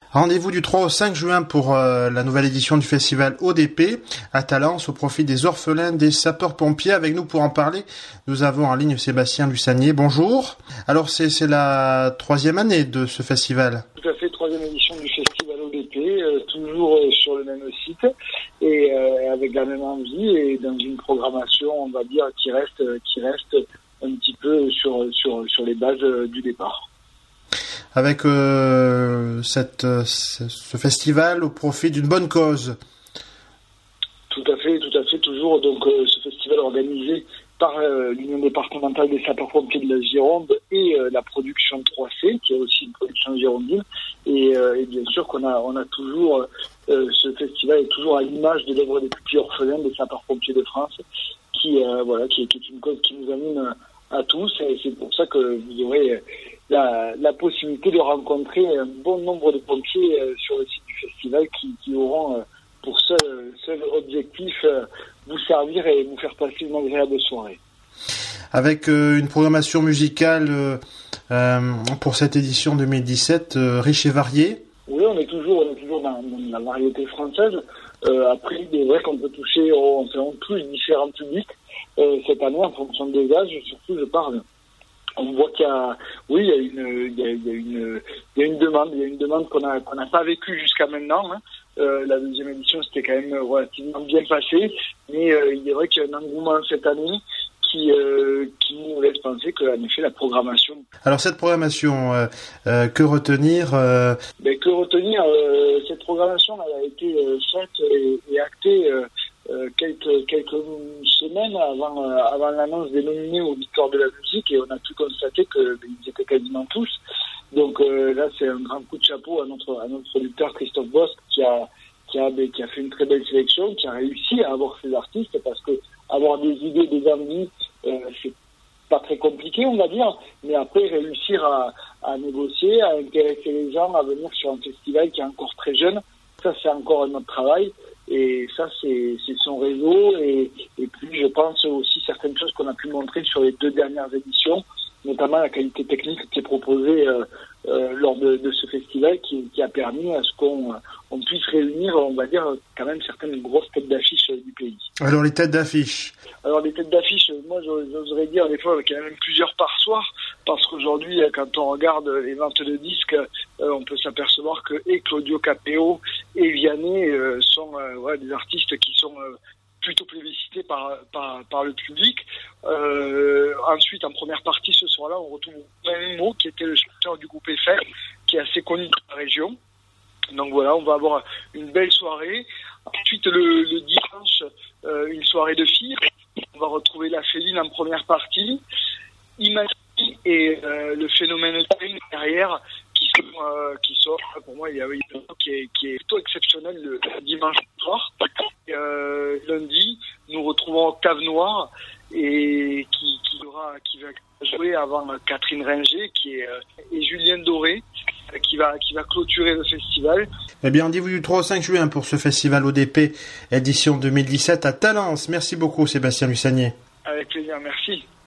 Rendez-vous du 3 au 5 juin pour la nouvelle édition du festival ODP à Talence au profit des orphelins des sapeurs-pompiers. Avec nous pour en parler, nous avons en ligne Sébastien Lussagnier. Bonjour. Alors c'est la 3e année de ce festival. Tout à fait, 3e édition du festival ODP, toujours sur le même site et avec la même envie et dans une programmation, on va dire, qui reste un petit peu sur les bases du départ. Avec ce festival au profit d'une bonne cause. Tout à fait, toujours. Donc ce festival organisé par l'Union départementale des sapeurs-pompiers de la Gironde et la production 3C, qui est aussi une production girondine. Et bien sûr qu'on a toujours, ce festival est toujours à l'image de l'œuvre des pupilles orphelins des sapeurs-pompiers de France, qui est une cause qui nous anime à tous. Et c'est pour ça que vous aurez la possibilité de rencontrer un bon nombre de pompiers sur le site du festival qui auront pour seul objectif vous servir et vous faire passer une agréable soirée. Avec une programmation musicale pour cette édition 2017 riche et variée. Oui, on est toujours dans la variété française. Après, il est vrai qu'on peut toucher, on touche différents publics cette année en fonction des âges. Surtout, je parle. On voit qu'il y a une demande qu'on n'a pas vécue jusqu'à maintenant. Hein. La 2e édition c'était quand même relativement bien passé, mais il est vrai qu'il y a un engouement cette année qui nous laisse penser que en effet la programmation. Alors cette programmation, que retenir Que retenir cette programmation, elle a été faite et actée quelques semaines avant l'annonce des nominés aux Victoires de la musique, et on a pu constater qu'ils étaient quasiment tous. Donc là, c'est un grand coup de chapeau à notre producteur Christophe Bosque qui a fait une très belle sélection, qui a réussi à avoir ces artistes, parce que avoir des idées, des envies, c'est pas très compliqué, on va dire, mais après réussir à négocier, à intéresser les gens à venir sur un festival qui est encore très jeune, ça c'est encore un autre travail. Et ça, c'est son réseau. Et puis, je pense aussi certaines choses qu'on a pu montrer sur les 2 dernières éditions, notamment la qualité technique qui est proposée lors de ce festival, qui a permis à ce qu'on puisse réunir, on va dire, quand même certaines grosses têtes d'affiche du pays. Alors, les têtes d'affiche. Alors, les têtes d'affiche, moi, j'oserais dire, des fois, qu'il y en a même plusieurs par soir, parce qu'aujourd'hui, quand on regarde les ventes de disques, on peut s'apercevoir que Claudio Capéo et Vianney sont des artistes qui sont plutôt plébiscités par le public. Ensuite, en première partie, ce soir-là, on retrouve Memo, qui était le chanteur du groupe Eiffel, qui est assez connu dans la région. Donc voilà, on va avoir une belle soirée. Ensuite, le dimanche, une soirée de filles. On va retrouver la Féline en première partie. Imagine et le Phénomène Time derrière, qui sont pour moi, il y a une qui est plutôt exceptionnelle le dimanche soir. Et, lundi, nous retrouvons Octave Noir et qui va jouer avant Catherine Ringer et Julien Doré qui va clôturer le festival. Eh bien, rendez-vous du 3 au 5 juin pour ce festival ODP édition 2017 à Talence. Merci beaucoup Sébastien Lussagnier. Avec plaisir, merci.